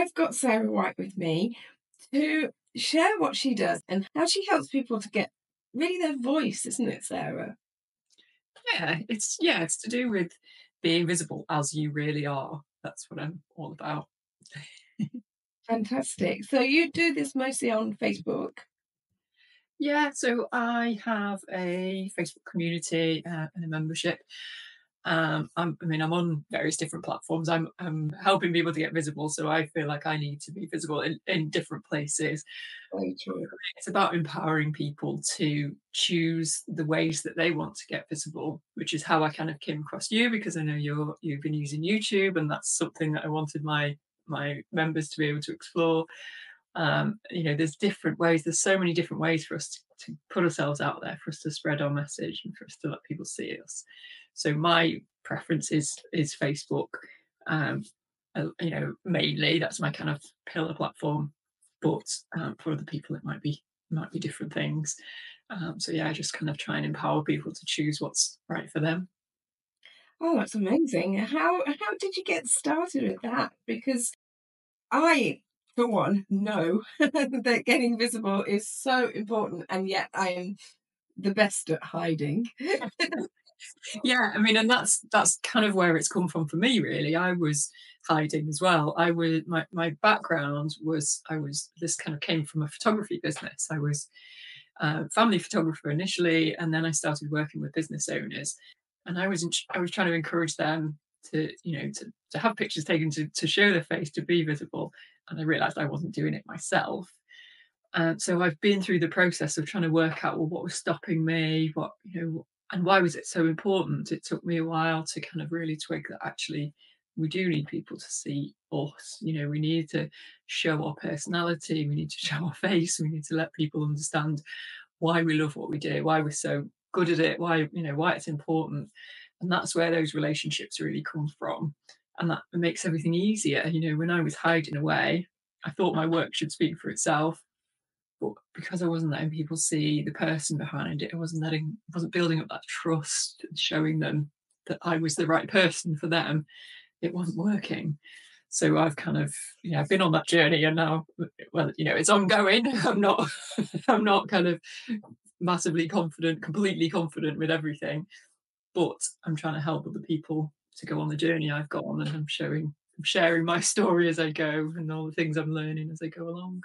I've got Sarah White with me to share what she does and how she helps people to get really their voice, isn't it, Sarah? It's to do with being visible as you really are. That's what I'm all about. Fantastic. So you do this mostly on Facebook. Yeah, so I have a Facebook community and a membership. I'm on various different platforms. I'm helping people to get visible, so I feel like I need to be visible in different places. Very true. It's about empowering people to choose the ways that they want to get visible, which is how I kind of came across you because I know you've been using YouTube, and that's something that I wanted my members to be able to explore. There's different ways. There's so many different ways for us to put ourselves out there, for us to spread our message, and for us to let people see us. So my preference is Facebook. Um, Mainly that's my kind of pillar platform. But for other people, it might be different things. So yeah, I just kind of try and empower people to choose what's right for them. Oh, that's amazing. How did you get started with that? Because I, for one, know that getting visible is so important, and yet I am the best at hiding. Yeah, I mean, and that's kind of where it's come from for me, really. I was hiding as well. My background was I was this kind of came from a photography business. I was a family photographer initially, and then I started working with business owners, and I was trying to encourage them to have pictures taken to show their face, to be visible, and I realised I wasn't doing it myself. And so I've been through the process of trying to work out, well, what was stopping me, and why was it so important? It took me a while to kind of really twig that actually we do need people to see us. We need to show our personality, we need to show our face, we need to let people understand why we love what we do, why we're so good at it, why it's important. And that's where those relationships really come from. And that makes everything easier. When I was hiding away, I thought my work should speak for itself, but because I wasn't letting people see the person behind it, I wasn't building up that trust, showing them that I was the right person for them. It wasn't working. So I've kind of, I've been on that journey, and now, well, it's ongoing. I'm not kind of massively confident, completely confident with everything, but I'm trying to help other people to go on the journey I've got on, and I'm sharing my story as I go, and all the things I'm learning as I go along.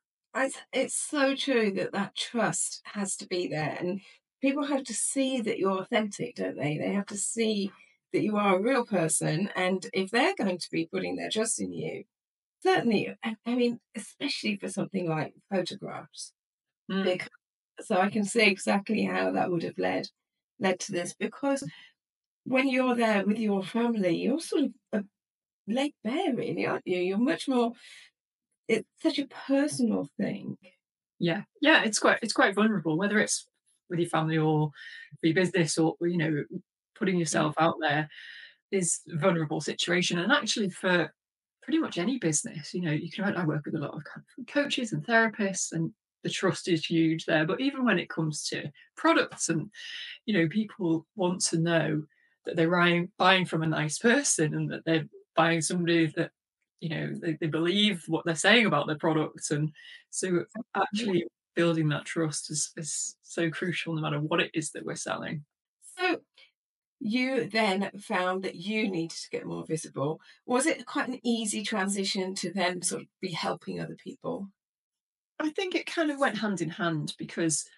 It's so true that that trust has to be there, and people have to see that you're authentic, don't they? They have to see that you are a real person, and if they're going to be putting their trust in you, certainly, I mean, especially for something like photographs, Mm. because so I can see exactly how that would have led to this. Because when you're there with your family, you're sort of laid bare, really, aren't you? You're much more. It's such a personal thing. Yeah, yeah, it's quite vulnerable, whether it's with your family or for your business, or putting yourself out there is a vulnerable situation. And actually, for pretty much any business, I work with a lot of kind of coaches and therapists, and the trust is huge there. But even when it comes to products, and people want to know that they're buying from a nice person, and that they're buying somebody that they believe what they're saying about their products. And so actually building that trust is so crucial, no matter what it is that we're selling. So you then found that you needed to get more visible. Was it quite an easy transition to then sort of be helping other people? I think it kind of went hand in hand because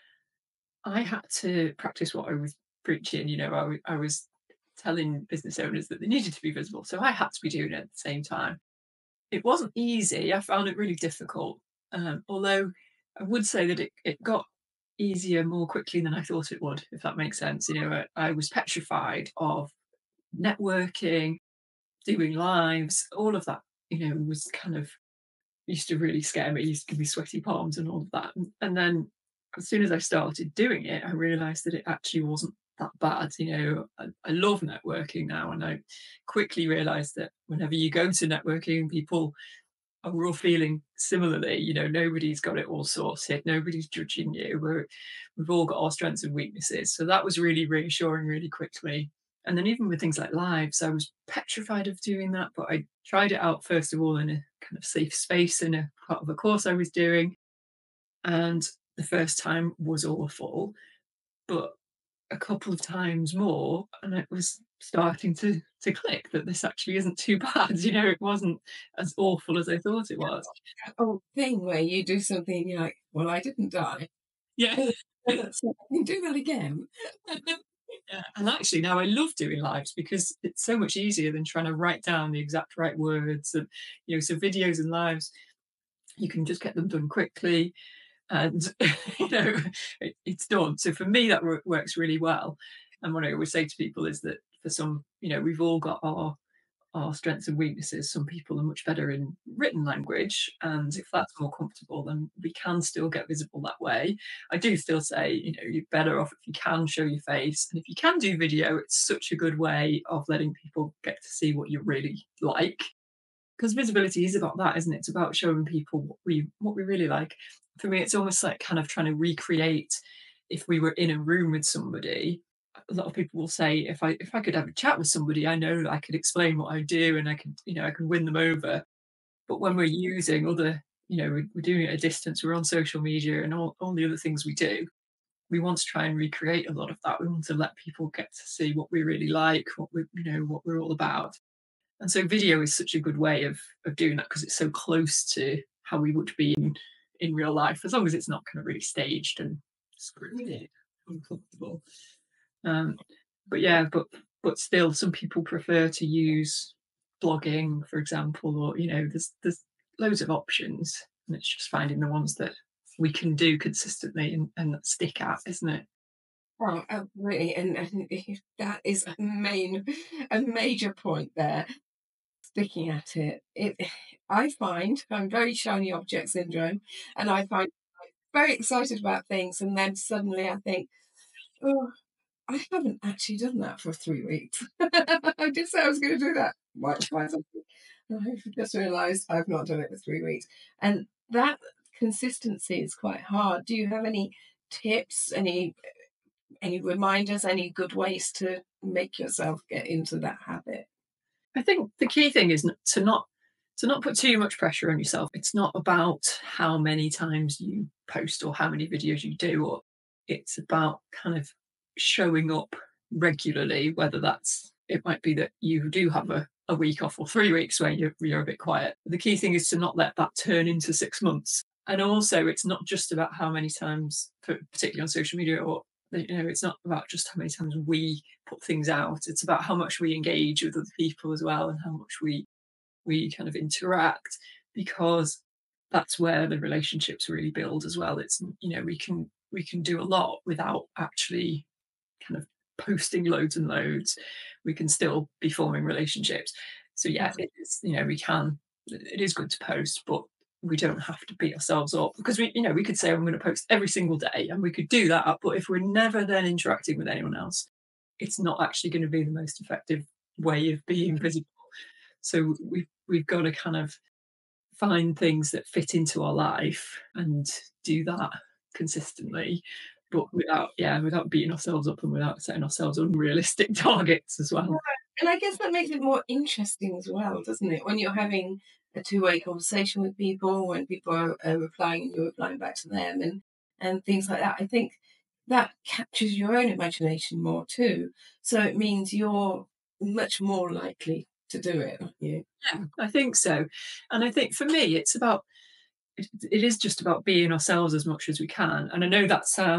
I had to practice what I was preaching. I was telling business owners that they needed to be visible, so I had to be doing it at the same time. It wasn't easy. I found it really difficult. Although I would say that it got easier more quickly than I thought it would, if that makes sense. I was petrified of networking, doing lives, all of that, was kind of used to really scare me, used to give me sweaty palms and all of that. And then as soon as I started doing it, I realized that it actually wasn't that bad. I love networking now, and I quickly realized that whenever you go to networking, people are all feeling similarly. Nobody's got it all sorted, nobody's judging you. We've all got our strengths and weaknesses. So that was really reassuring really quickly. And then even with things like lives, I was petrified of doing that, but I tried it out first of all in a kind of safe space in a part of a course I was doing. And the first time was awful, but a couple of times more, and it was starting to click that this actually isn't too bad. It wasn't as awful as I thought it was. That old thing where you do something and you're like, "Well, I didn't die, Yeah. so I can do that again." Yeah, and actually now I love doing lives because it's so much easier than trying to write down the exact right words. And so videos and lives, you can just get them done quickly, and it's done. So for me, that works really well. And what I always say to people is that for some, we've all got our strengths and weaknesses. Some people are much better in written language, and if that's more comfortable, then we can still get visible that way. I do still say, you're better off if you can show your face, and if you can do video, it's such a good way of letting people get to see what you really like. Because visibility is about that, isn't it? It's about showing people what we really like. For me, it's almost like kind of trying to recreate if we were in a room with somebody. A lot of people will say, if I could have a chat with somebody, I know that I could explain what I do and I can win them over. But when we're using other, we're doing it at a distance, we're on social media and all the other things we do, we want to try and recreate a lot of that. We want to let people get to see what we really like, what we're all about. And so video is such a good way of doing that because it's so close to how we would be in real life, as long as it's not kind of really staged and scripted, uncomfortable. Um, but yeah, but still, some people prefer to use blogging, for example, or there's loads of options, and it's just finding the ones that we can do consistently and that stick at, isn't it? Oh, absolutely, and that is a major point there. Sticking at it, I find I'm very shiny object syndrome, and I find I'm very excited about things, and then suddenly I think, oh, I haven't actually done that for 3 weeks. I did say I was going to do that. Why something? I've just realised I've not done it for 3 weeks, and that consistency is quite hard. Do you have any tips? Any reminders? Any good ways to make yourself get into that habit? I think the key thing is to not put too much pressure on yourself. It's not about how many times you post or how many videos you do, or it's about kind of showing up regularly, whether it might be that you do have a week off or 3 weeks where you're a bit quiet. The key thing is to not let that turn into 6 months. And also it's not just about how many times, particularly on social media, or it's not about just how many times we put things out. It's about how much we engage with other people as well, and how much we kind of interact, because that's where the relationships really build as well. It's we can do a lot without actually kind of posting loads and loads. We can still be forming relationships. So yeah, it is good to post, but we don't have to beat ourselves up, because we could say I'm going to post every single day, and we could do that, but if we're never then interacting with anyone else, it's not actually going to be the most effective way of being visible. So we've got to kind of find things that fit into our life and do that consistently, but without beating ourselves up and without setting ourselves unrealistic targets as Yeah, well. and I guess that makes it more interesting as well, doesn't it? When you're having a two-way conversation with people, when people are replying and you're replying back to them, and things like that. I think that captures your own imagination more too. So it means you're much more likely to do it, aren't you? Yeah, I think so. And I think for me, it is just about being ourselves as much as we can. And I know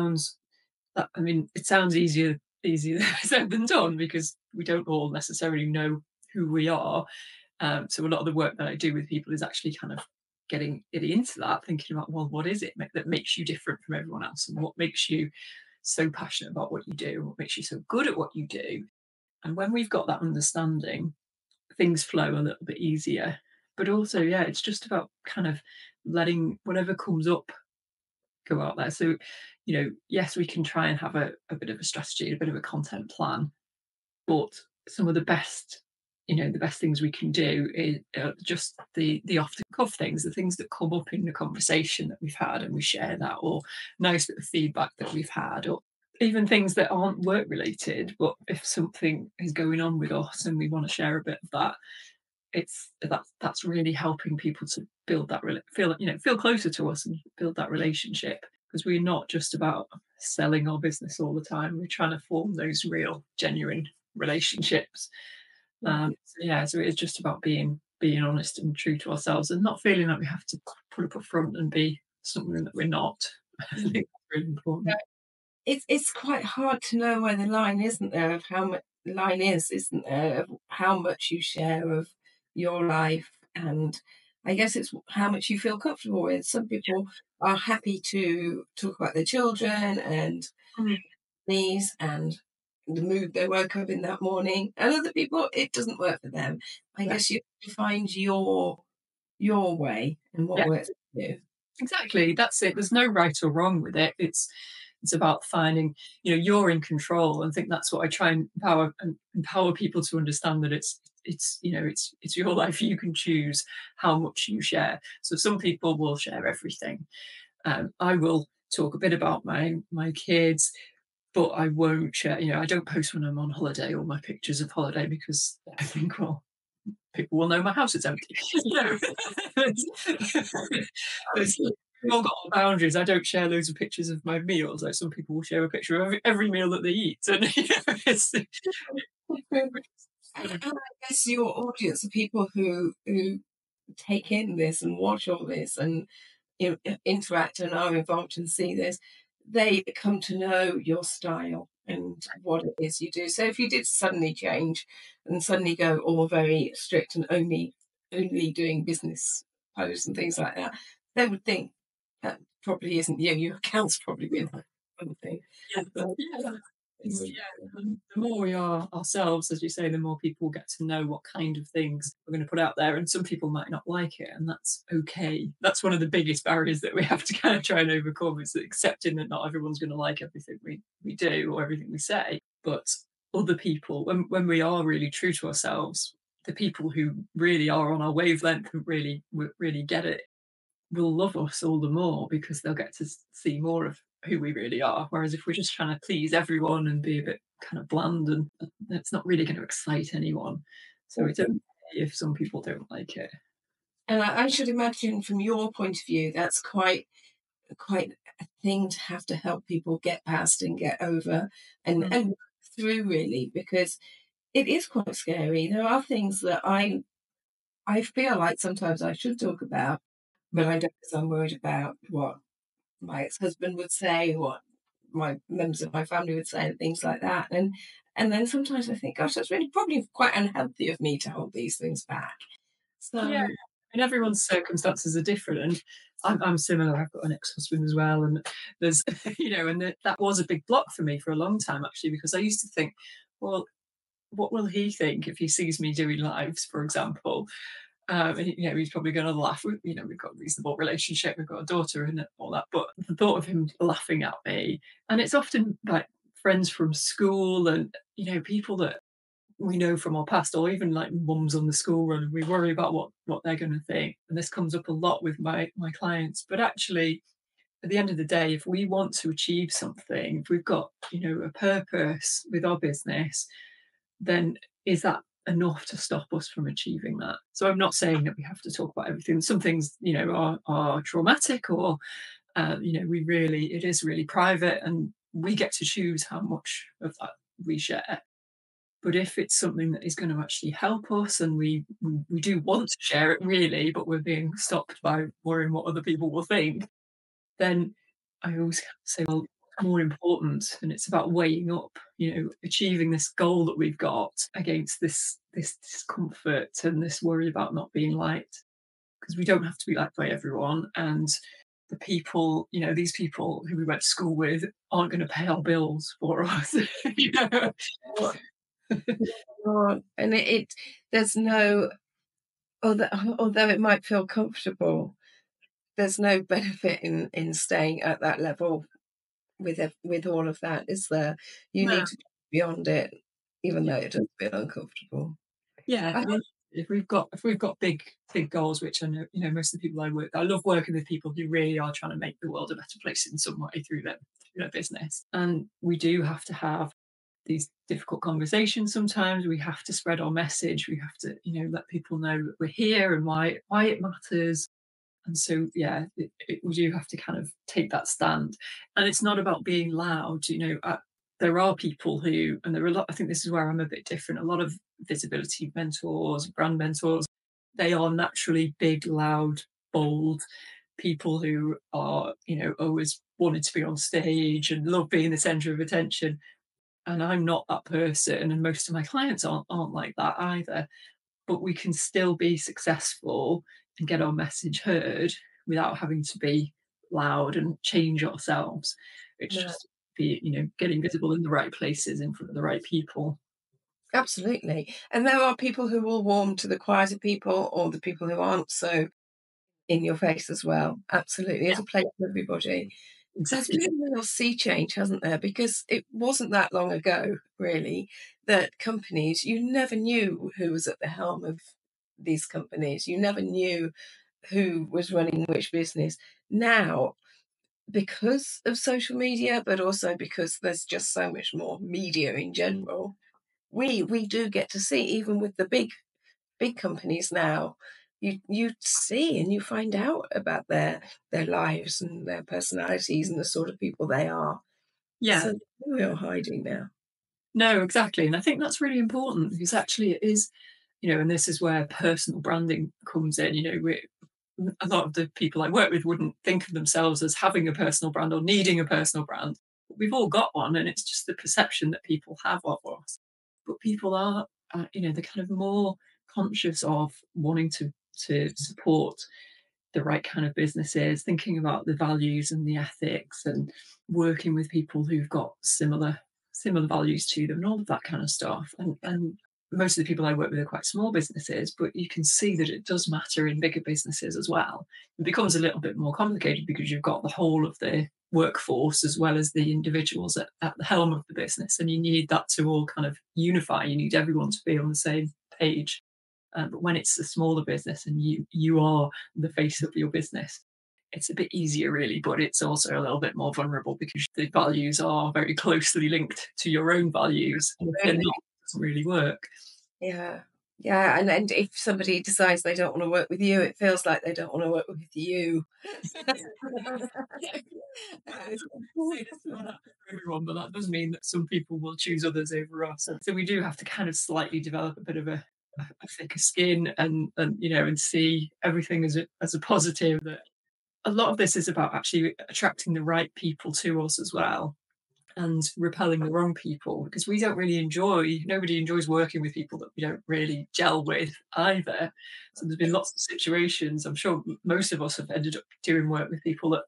it sounds easier said than done, because we don't all necessarily know who we are. So a lot of the work that I do with people is actually kind of getting it into that, thinking about, well, what is it that makes you different from everyone else, and what makes you so passionate about what you do, what makes you so good at what you do. And when we've got that understanding, things flow a little bit easier. But also, yeah, it's just about kind of letting whatever comes up go out there. So, yes, we can try and have a bit of a strategy, a bit of a content plan, but some of the best things we can do is just the off the cuff things, the things that come up in the conversation that we've had, and we share that, or nice bit of feedback that we've had, or even things that aren't work related, but if something is going on with us and we want to share a bit of that, that's really helping people to build that feel, feel closer to us and build that relationship, because we're not just about selling our business all the time. We're trying to form those real, genuine relationships. So yeah, so it's just about being honest and true to ourselves, and not feeling like we have to put up a front and be something that we're not. I think that's really Yeah. important. It's quite hard to know where the line isn't there of how much line is, isn't there, of how much you share of your life, and I guess it's how much you feel comfortable with. Some people are happy to talk about their children and Mm, these and the mood they woke up in that morning, and other people it doesn't work for them. I yeah, guess you have to find your way and what yeah. works for you. Exactly, that's it. There's no right or wrong with it. It's about finding, you're in control. I think that's what I try and empower people to understand, that it's your life. You can choose how much you share. So some people will share everything. I will talk a bit about my kids, but I won't share. I don't post when I'm on holiday or my pictures of holiday, because I think, well, people will know my house is empty. There's, we've all got our boundaries. I don't share loads of pictures of my meals. Like some people will share a picture of every meal that they eat, and And I guess your audience are people who take in this and watch all this and interact and are involved and see this. They come to know your style and what it is you do. So if you did suddenly change and suddenly go all very strict and only doing business posts and things like that, they would think that probably isn't you. Your account's probably been that kind of thing. yeah, So yeah. it would- Yeah, the more we are ourselves, as you say, the more people get to know what kind of things we're going to put out there. And some people might not like it, and that's okay. That's one of the biggest barriers that we have to kind of try and overcome, is accepting that not everyone's going to like everything we do or everything we say. But other people, when we are really true to ourselves, the people who really are on our wavelength, who really get it, will love us all the more, because they'll get to see more of who we really are. Whereas if we're just trying to please everyone and be a bit kind of bland, and it's not really going to excite anyone. So it's okay if some people don't like it. And I should imagine from your point of view, that's quite a thing to help people get past and get over Mm, and work through really, because it is quite scary. There are things that I feel like sometimes I should talk about, but mm. I don't, because I'm worried about what my ex-husband would say, what my members of my family would say, and things like that. And then sometimes I think, gosh, that's really probably quite unhealthy of me to hold these things back. Yeah, So and everyone's circumstances are different, and I'm similar. I've got an ex-husband as well, and there's and that was a big block for me for a long time, actually, because I used to think, well, what will he think if he sees me doing lives, for example? And he's probably going to laugh. We've got a reasonable relationship. We've got a daughter and all that. But the thought of him laughing at me, and it's often like friends from school, and people that we know from our past, or even like mums on the school run, and we worry about what they're going to think. And this comes up a lot with my clients. But actually, at the end of the day, if we want to achieve something, if we've got a purpose with our business, then is that enough to stop us from achieving that? So I'm not saying that we have to talk about everything. Some things, are traumatic, or it is really private, and we get to choose how much of that we share. But if it's something that is going to actually help us, and we do want to share it really, but we're being stopped by worrying what other people will think, then I always say, well, what's more important? And it's about weighing up, achieving this goal that we've got against this discomfort and this worry about not being liked. Because we don't have to be liked by everyone. And the people, these people who we went to school with aren't going to pay our bills for us. you know? and there's no although it might feel comfortable, there's no benefit in staying at that level with all of that, is there? You No. need to go beyond it, even though it does feel uncomfortable. Yeah, I well, if we've got big goals, which I know, most of the people I love working with people who really are trying to make the world a better place in some way through them. in a business. And we do have to have these difficult conversations sometimes. We have to spread our message. We have to, let people know that we're here and why it matters. And so, yeah, we do have to kind of take that stand. And it's not about being loud. There are people who, and there are a lot, I think this is where I'm a bit different. A lot of visibility mentors, brand mentors, they are naturally big, loud, bold people who are, always wanted to be on stage and love being the center of attention. And I'm not that person. And most of my clients aren't like that either. But we can still be successful and get our message heard without having to be loud and change ourselves. It's No, just be, getting visible in the right places in front of the right people. absolutely. And there are people who will warm to the quieter people or the people who aren't so in your face as well. Absolutely. There's Yeah, a place for everybody. There's exactly. been a real sea change, hasn't there? Because it wasn't that long ago, really, that companies, you never knew who was at the helm of these companies. You never knew who was running which business. Now, because of social media, but also because there's just so much more media in general, we do get to see, even with the big companies now, you see and you find out about their lives and their personalities and the sort of people they are. Yeah, So we are hiding now. no, exactly. And I think that's really important because actually it is, and this is where personal branding comes in. A lot of the people I work with wouldn't think of themselves as having a personal brand or needing a personal brand. But we've all got one, and it's just the perception that people have of us. But people are, they're kind of more conscious of wanting to support the right kind of businesses, thinking about the values and the ethics, and working with people who've got similar values to them, and all of that kind of stuff. And most of the people I work with are quite small businesses, but you can see that it does matter in bigger businesses as well. It becomes a little bit more complicated because you've got the whole of the workforce as well as the individuals at the helm of the business, and you need that to all kind of unify. You need everyone to be on the same page. But when it's a smaller business and you are the face of your business, it's a bit easier, really, but it's also a little bit more vulnerable because the values are very closely linked to your own values. And if they're Really? not, it doesn't really work. Yeah. Yeah, and if somebody decides they don't want to work with you, it feels like they don't want to work with you. Say this might not be for everyone, but that does mean that some people will choose others over us. And so we do have to kind of slightly develop a bit of a thicker skin and see everything as a positive. That a lot of this is about actually attracting the right people to us as well and repelling the wrong people because nobody enjoys working with people that we don't really gel with either. So there's been lots of situations. I'm sure most of us have ended up doing work with people that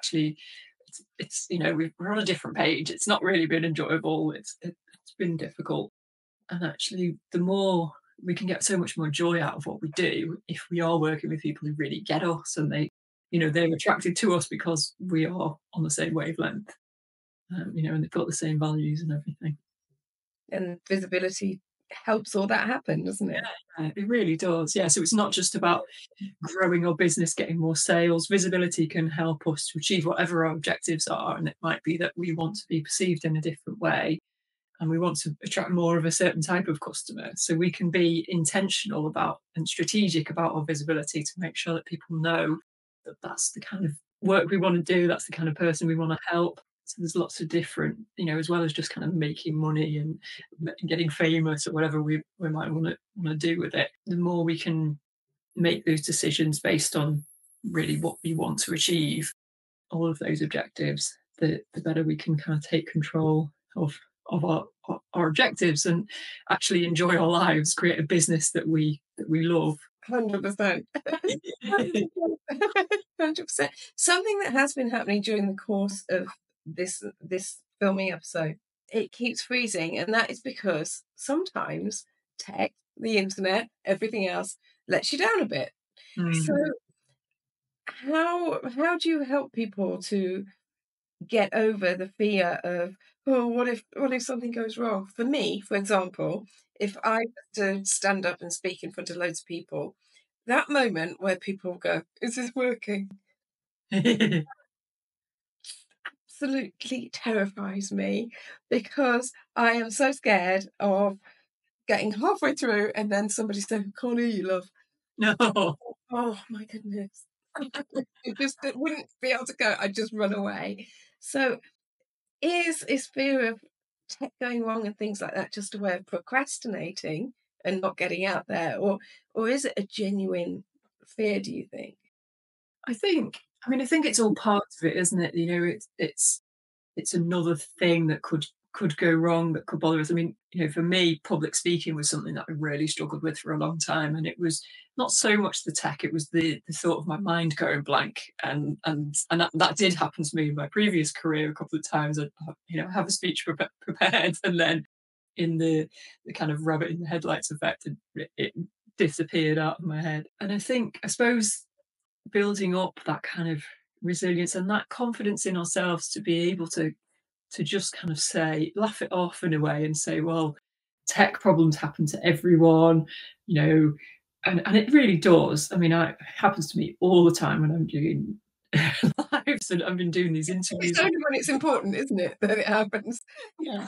we're on a different page. It's not really been enjoyable. It's been difficult. And actually, the more we can get so much more joy out of what we do if we are working with people who really get us and they're attracted to us because we are on the same wavelength, and they've got the same values and everything. And visibility helps all that happen, doesn't it? It really does. Yeah. So it's not just about growing our business, getting more sales. Visibility can help us to achieve whatever our objectives are. And it might be that we want to be perceived in a different way and we want to attract more of a certain type of customer. So we can be intentional about and strategic about our visibility to make sure that people know that that's the kind of work we want to do, that's the kind of person we want to help. So there's lots of different, as well as just kind of making money and getting famous or whatever we might want to do with it. The more we can make those decisions based on really what we want to achieve, all of those objectives, the better we can kind of take control of our objectives and actually enjoy our lives, create a business that we love. 100%. 100%. Something that has been happening during the course of this filming episode, it keeps freezing, and that is because sometimes tech, the internet, everything else lets you down a bit. So Mm. how do you help people to get over the fear of, oh, what if something goes wrong? For me, for example, if I was to stand up and speak in front of loads of people, that moment where people go, is this working? absolutely terrifies me because I am so scared of getting halfway through and then somebody saying, "Can't hear you, love." No. Oh my goodness. It wouldn't be able to go. I'd just run away. So is fear of tech going wrong and things like that just a way of procrastinating and not getting out there, or is it a genuine fear? Do you think? I think it's all part of it, isn't it? It's another thing that could go wrong, that could bother us. I mean, for me, public speaking was something that I really struggled with for a long time, and it was not so much the tech; it was the thought of my mind going blank, and that did happen to me in my previous career a couple of times. Have a speech prepared, and then in the kind of rabbit in the headlights effect, it disappeared out of my head. And I suppose building up that kind of resilience and that confidence in ourselves to be able to just kind of say, laugh it off in a way and say, well, tech problems happen to everyone, you know, and it really does. I mean, it happens to me all the time when I'm doing lives and I've been doing these It's interviews. only when it's important, isn't it, that it happens? Yeah.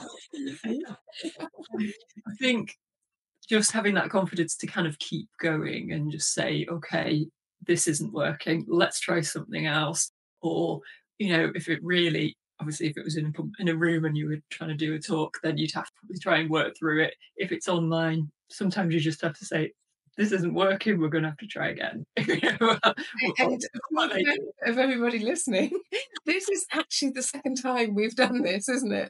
I think just having that confidence to kind of keep going and just say, okay, this isn't working, let's try something else. Or, if it really, obviously, if it was in a room and you were trying to do a talk, then you'd have to probably try and work through it. If it's online, sometimes you just have to say, this isn't working, we're going to have to try again. And for the benefit of everybody listening, this is actually the second time we've done this, isn't it?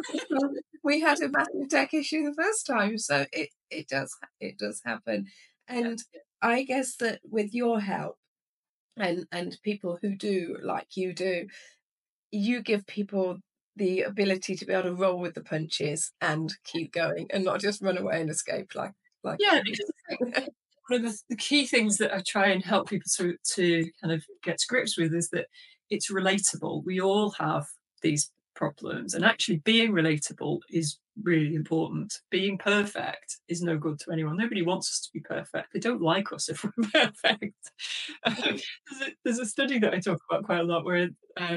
We had a massive tech issue the first time, so it does happen. And I guess that with your help and people who do like you do, you give people the ability to be able to roll with the punches and keep going and not just run away and escape like Yeah, because I think one of the key things that I try and help people to kind of get to grips with is that it's relatable. We all have these problems, and actually being relatable is really important. Being perfect is no good to anyone. Nobody wants us to be perfect. They don't like us if we're perfect. There's a study that I talk about quite a lot where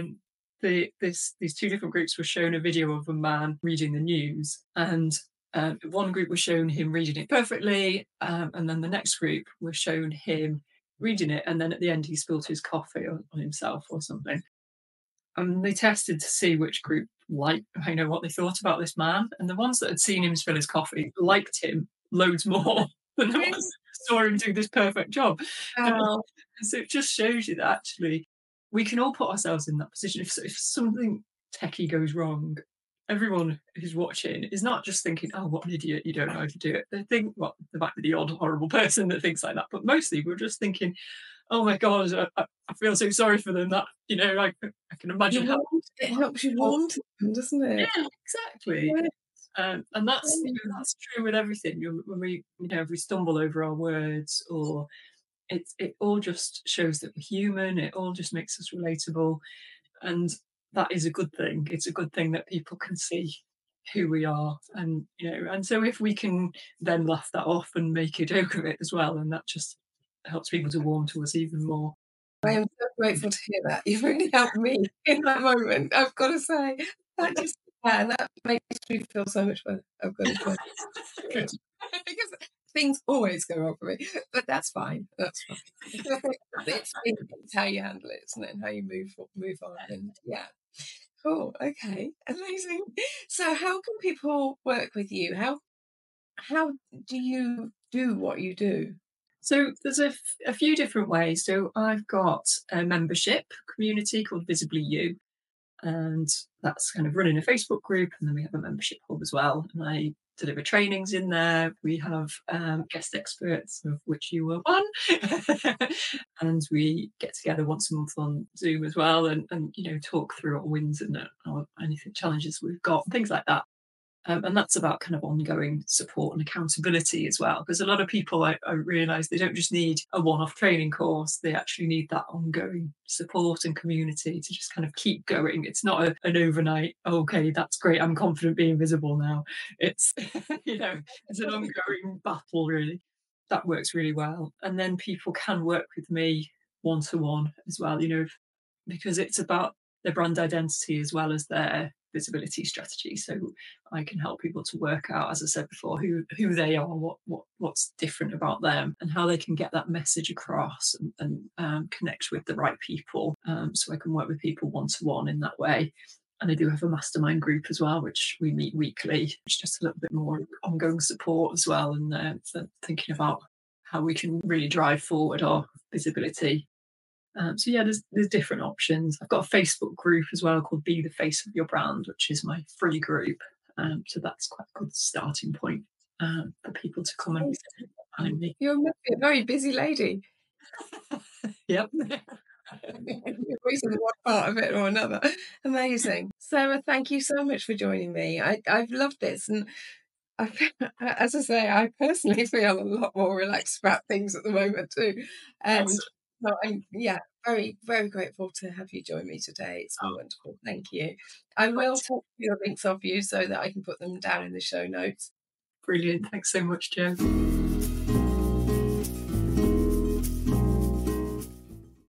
these two different groups were shown a video of a man reading the news, and one group was shown him reading it perfectly, and then the next group was shown him reading it, and then at the end he spilled his coffee on himself or something. And they tested to see which group liked, what they thought about this man, and the ones that had seen him spill his coffee liked him loads more than the ones that saw him do this perfect job. And Oh, so it just shows you that actually we can all put ourselves in that position. If something techie goes wrong, everyone who's watching is not just thinking, "Oh, what an idiot! You don't know how to do it." They think, well, there might be the odd horrible person that thinks like that, but mostly we're just thinking, "Oh my god, I feel so sorry for them." That I can imagine how. it helps you warm to them, doesn't it? Yeah, exactly. Yeah. And that's true with everything. When if we stumble over our words, or it all just shows that we're human. It all just makes us relatable, and that is a good thing. It's a good thing that people can see who we are, and so if we can then laugh that off and make a joke of it as well, and that just helps people to warm to us even more. I am so grateful to hear that. You've really helped me in that moment, I've got to say. That just that makes me feel so much better, I've got to say. Good. Because things always go wrong for me, but that's fine. That's fine. It's how you handle it, isn't it? And how you move on. And yeah, cool. Okay, amazing. So, how can people work with you? How do you do what you do? So there's a few different ways. So I've got a membership community called Visibly You, and that's kind of running a Facebook group, and then we have a membership hub as well, and I deliver trainings in there. We have guest experts, of which you were one, and we get together once a month on Zoom as well, and talk through our wins and our anything challenges we've got, things like that. And that's about kind of ongoing support and accountability as well. Because a lot of people, I realise, they don't just need a one off training course, they actually need that ongoing support and community to just kind of keep going. It's not an overnight, okay, that's great, I'm confident being visible now. It's, it's an ongoing battle, really. That works really well. And then people can work with me one to one as well, because it's about their brand identity as well as their visibility strategy. So I can help people to work out, as I said before, who they are, what's different about them, and how they can get that message across and connect with the right people. So I can work with people one to one in that way. And I do have a mastermind group as well, which we meet weekly. It's just a little bit more ongoing support as well, and thinking about how we can really drive forward our visibility. So yeah, there's different options. I've got a Facebook group as well called Be the Face of Your Brand, which is my free group. So that's quite a good starting point for people to come and find me. You're a very busy lady. Yep. You're always in one part of it or another. Amazing. Sarah, thank you so much for joining me. I've loved this, and as I say, I personally feel a lot more relaxed about things at the moment too. And so I'm very, very grateful to have you join me today. It's been wonderful. Thank you. I will take your links off you so that I can put them down in the show notes. Brilliant. Thanks so much, Jo.